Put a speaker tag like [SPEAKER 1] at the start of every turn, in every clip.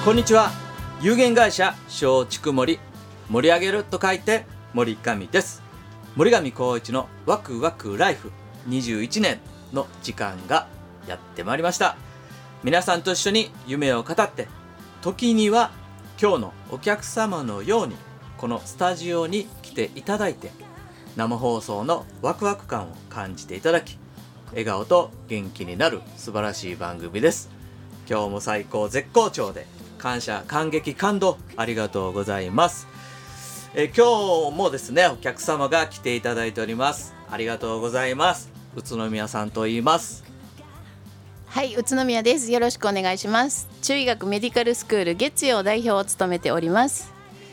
[SPEAKER 1] こんにちは。有限会社松竹森、盛り上げると書いて森上です。森上光一のワクワクライフ21年の時間がやってまいりました。皆さんと一緒に夢を語って、時には今日のお客様のようにこのスタジオに来ていただいて、生放送のワクワク感を感じていただき、笑顔と元気になる素晴らしい番組です。今日も最高絶好調で、感謝感激感動ありがとうございます。今日もですね、お客様が来ていただいております。ありがとうございます。宇都宮さんと言います。
[SPEAKER 2] はい、宇都宮です。よろしくお願いします。中医学メディカルスクール月曜代表を務めております。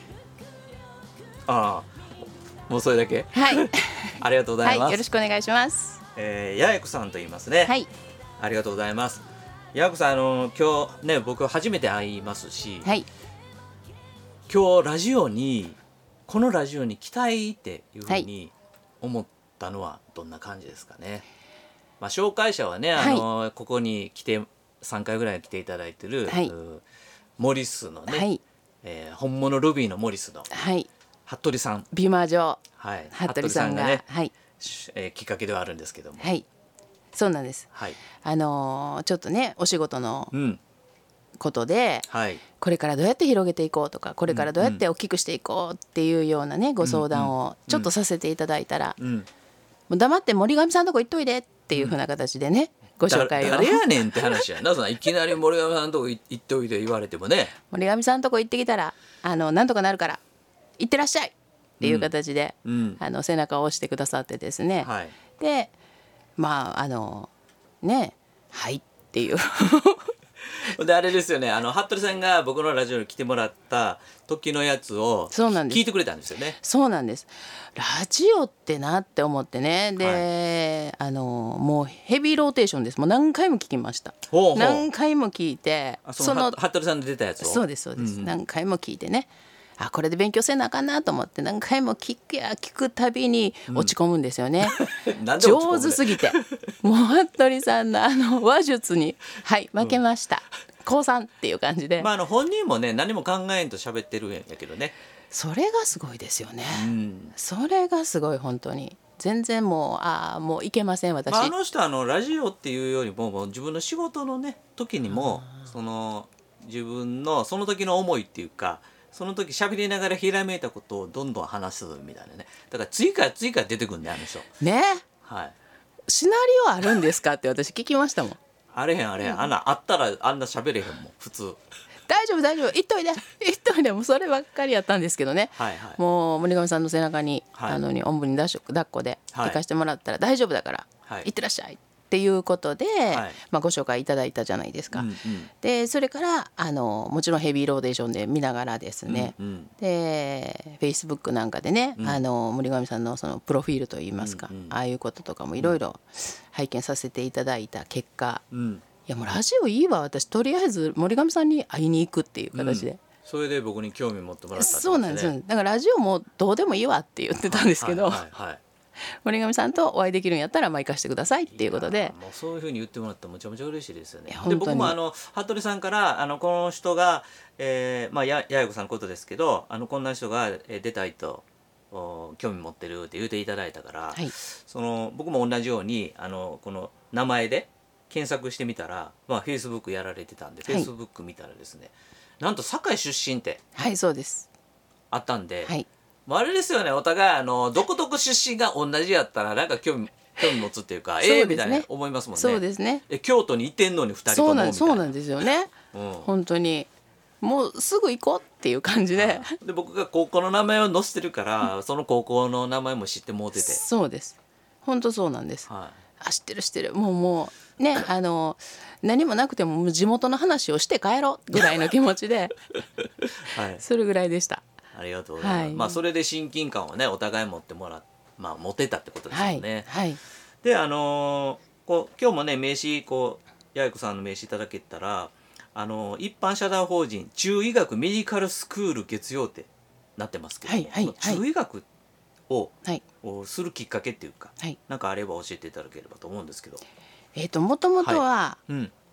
[SPEAKER 1] ああ、もうそれだけ。
[SPEAKER 2] はい
[SPEAKER 1] ありがとうございます、
[SPEAKER 2] はい、よろしくお願いします。
[SPEAKER 1] 八重子さんと言いますね。
[SPEAKER 2] はい、
[SPEAKER 1] ありがとうございます。八重子さん、今日ね、僕初めて会いますし、
[SPEAKER 2] はい、
[SPEAKER 1] 今日このラジオに来たいっていうふうに思ったのはどんな感じですかね。まあ、紹介者はね、ここに来て3回ぐらい来ていただいてる、モリスのね、
[SPEAKER 2] はい
[SPEAKER 1] 本物ルビーのモリスの、
[SPEAKER 2] はい、
[SPEAKER 1] 服部さん、
[SPEAKER 2] 美魔女、
[SPEAKER 1] はい、
[SPEAKER 2] 服部さんが
[SPEAKER 1] ね、
[SPEAKER 2] はい、
[SPEAKER 1] きっかけではあるんですけども、
[SPEAKER 2] はい、そうなんです。
[SPEAKER 1] はい、
[SPEAKER 2] ちょっとね、お仕事の
[SPEAKER 1] うん
[SPEAKER 2] ことで、
[SPEAKER 1] はい、
[SPEAKER 2] これからどうやって広げていこうとか、これからどうやって大きくしていこうっていうようなね、ご相談をちょっとさせていただいたら、もう黙って森上さんのとこ行っといでっていう風な形でね、ご紹介を。
[SPEAKER 1] 誰やねんって話やな。そんないきなり森上さんのとこ行っておいで言われてもね。
[SPEAKER 2] 森上さんのとこ行ってきたらなんとかなるから行ってらっしゃいっていう形で、背中を押してくださってですね、
[SPEAKER 1] はい、
[SPEAKER 2] でまあね、はいっていう
[SPEAKER 1] であれですよね、服部さんが僕のラジオに来てもらった時のやつを聞いてくれたんですよね。
[SPEAKER 2] そうなんです。ラジオってなって思ってね。で、もうヘビーローテーションです。もう何回も聞きました。何回も聞いて、
[SPEAKER 1] その服部さんで出たやつを。
[SPEAKER 2] そうですそうです、何回も聞いてね、これで勉強せなあかんなと思って何回も聞くたびに落ち込むんですよね、上手すぎて。もう服部さんの話術に負けました、降参っていう感じで、
[SPEAKER 1] 本人もね、何も考えんと喋ってるんやけどね。
[SPEAKER 2] それがすごいですよね、それがすごい。本当に全然もういけません私。
[SPEAKER 1] あの人ラジオっていうよりも自分の仕事のね時にも、自分のその時の思いっていうか、その時喋りながらひらめいたことをどんどん話すみたいなね。だから次から出てくるんだよ、あの人
[SPEAKER 2] ね。
[SPEAKER 1] はい。
[SPEAKER 2] シナリオあるんですかって私聞きましたもん。
[SPEAKER 1] あれへん、あったらあんな喋れへんもん普通。
[SPEAKER 2] 大丈夫行っといでもうそればっかりやったんですけどね、もう森上さんの背中に、おんぶに抱っこで行かしてもらったら大丈夫だから、行ってらっしゃいっていうことで、ご紹介いただいたじゃないですか、でそれからもちろんヘビーローテーションで見ながらですね、で Facebook なんかでね、森上さんのそのプロフィールといいますか、ああいうこととかもいろいろ拝見させていただいた結果、いやもうラジオいいわ、私とりあえず森上さんに会いに行くっていう形で、
[SPEAKER 1] それで僕に興味持ってもらったんですね。
[SPEAKER 2] そうなんです。だからラジオもどうでもいいわって言ってたんですけど、森上さんとお会いできるんやったら行かしてくださいっていうことで、
[SPEAKER 1] もうそういうふうに言ってもらったらむちゃむちゃ嬉しいですよね。で僕も服部さんからこの人が、八重子さんのことですけど、こんな人が出たいと興味持ってるって言っていただいたから、僕も同じようにこの名前で検索してみたら、Facebook やられてたんで、Facebook 見たらですね、なんと堺出身って
[SPEAKER 2] そうです
[SPEAKER 1] あったんで、あれですよね、お互いどこどこ出身が同じやったらなんか興味持つっていうか、みたいな思いますもんね。
[SPEAKER 2] そうですね。
[SPEAKER 1] 京都にいてんのに2人ともみたいな。
[SPEAKER 2] そうなんですよね、本当にもうすぐ行こうっていう感じで、
[SPEAKER 1] で僕が高校の名前を載せてるからその高校の名前も知ってもうてて。
[SPEAKER 2] そうです、本当そうなんです、知ってるもうね、何もなくても地元の話をして帰ろうぐらいの気持ちで、それぐらいでした。
[SPEAKER 1] ありがとうございます。それで親近感をねお互い持って持てたってことですよね。で今日もね名刺八重子さんの名刺いただけたら、一般社団法人中医学メディカルスクール月曜ってなってますけども、中医学をするきっかけっていうか、なんかあれば教えていただければと思うんですけど。
[SPEAKER 2] もともとは、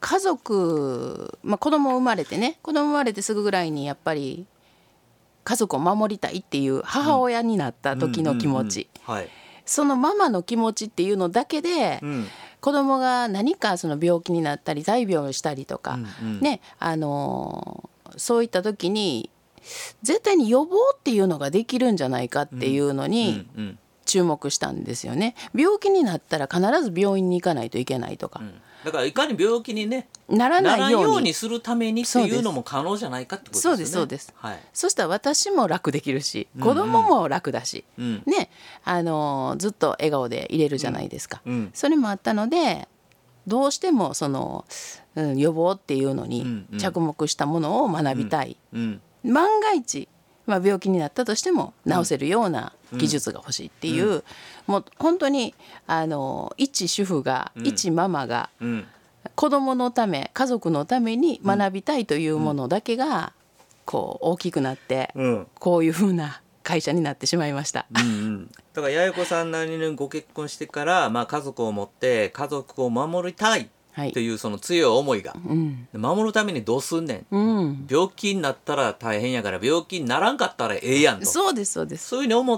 [SPEAKER 2] 家族、子供生まれてすぐぐらいにやっぱり家族を守りたいっていう母親になった時の気持ち、そのママの気持ちっていうのだけで、子供が何かその病気になったり大病をしたりとか、ね、そういった時に絶対に予防っていうのができるんじゃないかっていうのに注目したんですよね。病気になったら必ず病院に行かないといけないとか、
[SPEAKER 1] だからいかに病気に、ね、
[SPEAKER 2] ならないよ
[SPEAKER 1] うにするためにっていうのも可能じゃないかってことですよね。
[SPEAKER 2] そうです、そしたら私も楽できるし、子供も楽だし、ね、ずっと笑顔でいれるじゃないですか、それもあったのでどうしてもその、予防っていうのに着目したものを学びたい、万が一、病気になったとしても治せるような技術が欲しいっていう、もう本当に一主婦が、一ママが、子供のため家族のために学びたいというものだけがこう大きくなって、こういうふうな会社になってしまいました。
[SPEAKER 1] だから八重子さんなりにご結婚してから、家族を持って家族を守りたいというその強い思いが、守るためにどうすんねん、病気になったら大変やから病気にならんかったらええやんと、そういうふうに思って、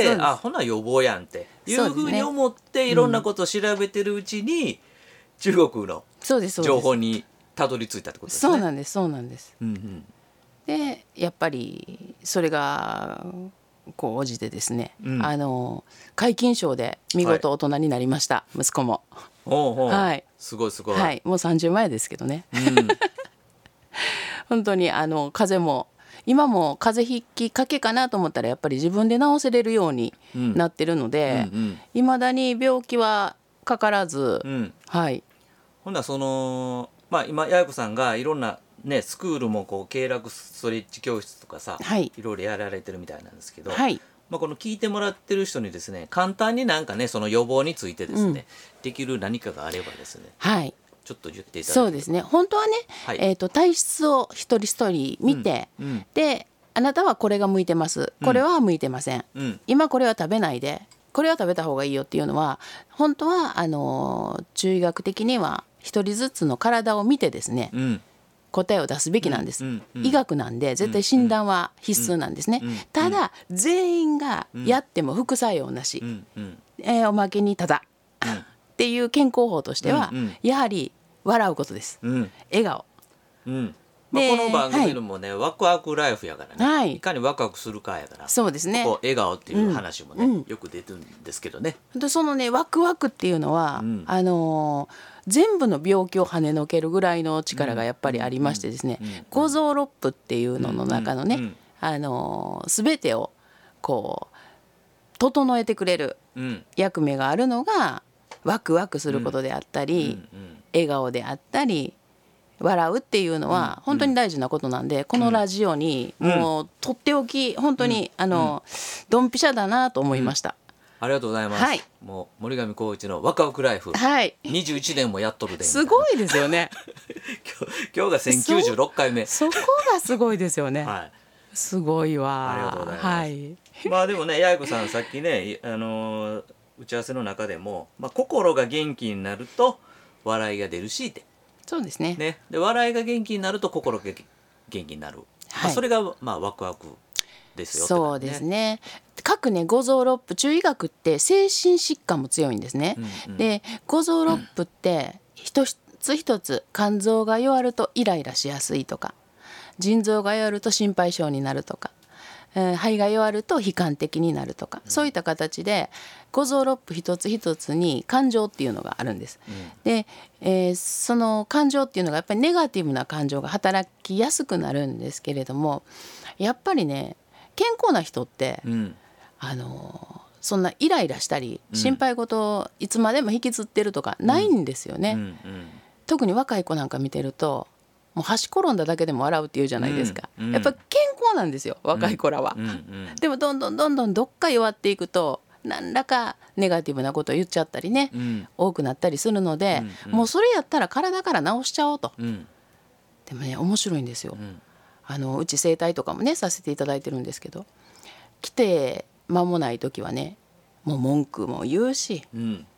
[SPEAKER 1] ほな予防やんっていうふうに思って、いろんなことを調べてるうちに、中国の情報にたどり着いたってことですね。
[SPEAKER 2] そうなんです、でやっぱりそれがこう応じてですね、皆勤賞で見事大人になりました、息子も。すごい、もう30前ですけどね、本当に風邪も今も風邪ひきかけかなと思ったらやっぱり自分で治せれるようになってるので、いまだに病気はかからず、
[SPEAKER 1] ほんならその、今八重子さんがいろんなね、スクールもこう経絡ストレッチ教室とかさ、いろいろやられてるみたいなんですけど、この聞いてもらってる人にですね、簡単になんかね、その予防についてですね、できる何かがあればですね、ちょっと言っていただければ。
[SPEAKER 2] そうですね、本当はね、体質を一人一人見て、であなたはこれが向いてます、これは向いてません、今これは食べないでこれは食べた方がいいよっていうのは、本当は中医学的には一人ずつの体を見てですね、答えを出すべきなんです、医学なんで絶対診断は必須なんですね、ただ全員がやっても副作用なし、おまけにただ、っていう健康法としては、やはり笑うことです、笑顔、
[SPEAKER 1] この番組のもね、ワクワクライフやからね、いかにワクワクするかやから、
[SPEAKER 2] そうですね、
[SPEAKER 1] こう笑顔っていう話もね、よく出てるんですけどね。
[SPEAKER 2] そのねワクワクっていうのは、全部の病気を跳ねのけるぐらいの力がやっぱりありましてですね、五臓六腑っていうのの中のね、全てをこう整えてくれる役目があるのがワクワクすることであったり、笑顔であったり笑うっていうのは本当に大事なことなんで、このラジオにもうとっておき本当にドンピシャだなと思いました。
[SPEAKER 1] ありがとうございます、もう森上浩一のワクワクライフ、21年もやっとるです
[SPEAKER 2] ごいですよね
[SPEAKER 1] 今日が1096回目、
[SPEAKER 2] そこがすごいですよね、すごいわ。
[SPEAKER 1] ありがとうございます、でもね、八重子さんさっきね、打ち合わせの中でも、心が元気になると笑いが出るしって、
[SPEAKER 2] そうですね、
[SPEAKER 1] で笑いが元気になると心が元気になる、それがワクワクですよって、
[SPEAKER 2] そうですね。各ね五臓六腑、中医学って精神疾患も強いんですね、で五臓六腑って一つ一つ、肝臓が弱るとイライラしやすいとか、腎臓が弱ると心配性になるとか、肺が弱ると悲観的になるとか、そういった形で五臓六腑一つ一つに感情っていうのがあるんです、で、その感情っていうのがやっぱりネガティブな感情が働きやすくなるんですけれども、やっぱりね健康な人って、そんなイライラしたり心配事をいつまでも引きずってるとかないんですよね、特に若い子なんか見てるともう端転んだだけでも笑うっていうじゃないですか、やっぱり健康なんですよ若い子らは、でもどんどんどっか弱っていくと何らかネガティブなことを言っちゃったりね、多くなったりするので、もうそれやったら体から治しちゃおうと、でもね面白いんですよ、うち整体とかもねさせていただいてるんですけど、来て間もない時はねもう文句も言うし、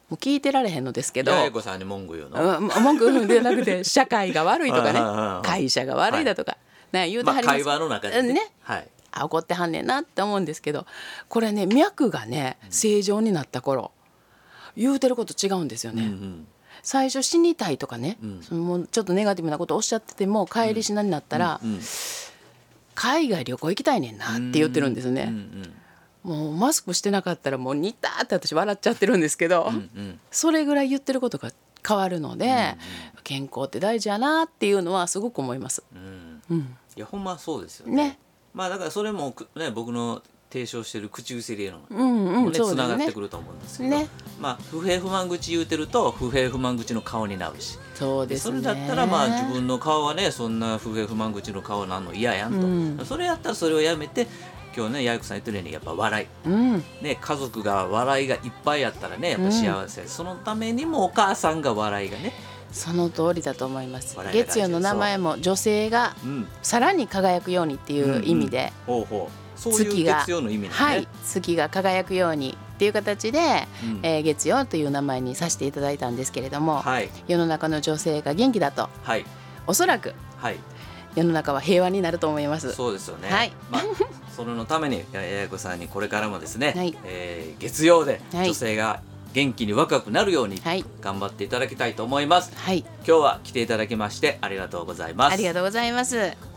[SPEAKER 2] もう聞いてられへんのですけど、
[SPEAKER 1] 八重子さんに文句言うの、
[SPEAKER 2] 文句言うんじゃなくて社会が悪いとかね会社が悪いだとか、言うてはります、
[SPEAKER 1] 会話の中でね、
[SPEAKER 2] 怒ってはんねんなって思うんですけど、これね脈がね正常になった頃言うてること違うんですよね、最初死にたいとかね、もうちょっとネガティブなことをおっしゃってても帰りしなになったら、海外旅行行きたいねんなって言ってるんですね、もうマスクしてなかったらもうニターって私笑っちゃってるんですけど、それぐらい言ってることが変わるので、健康って大事やなっていうのはすごく思います、
[SPEAKER 1] いやほんまそうですよね。だからそれもね僕の提唱してる口癖へのつながってくると思うんですけど、不平不満口言うてると不平不満口の顔になるし、
[SPEAKER 2] そうですね、
[SPEAKER 1] それだったら自分の顔はねそんな不平不満口の顔なんの嫌やんと、それやったらそれをやめて、今日ね八重子さん言ってるようにやっぱ笑い、ね、家族が笑いがいっぱいやったらねやっぱ幸せ、そのためにもお母さんが笑いがね、
[SPEAKER 2] その通りだと思います。月曜の名前も女性がさらに輝くようにっていう意味で、
[SPEAKER 1] 月が
[SPEAKER 2] 月が輝くようにっていう形で、月曜という名前にさせていただいたんですけれども、世の中の女性が元気だと、おそらく、世の中は平和になると思います。
[SPEAKER 1] そうですよね、そのために八重子さんにこれからもですね、月曜で女性が元気に若くなるように頑張っていただきたいと思います、今日は来ていただきましてありがとうございます。
[SPEAKER 2] ありがとうございます。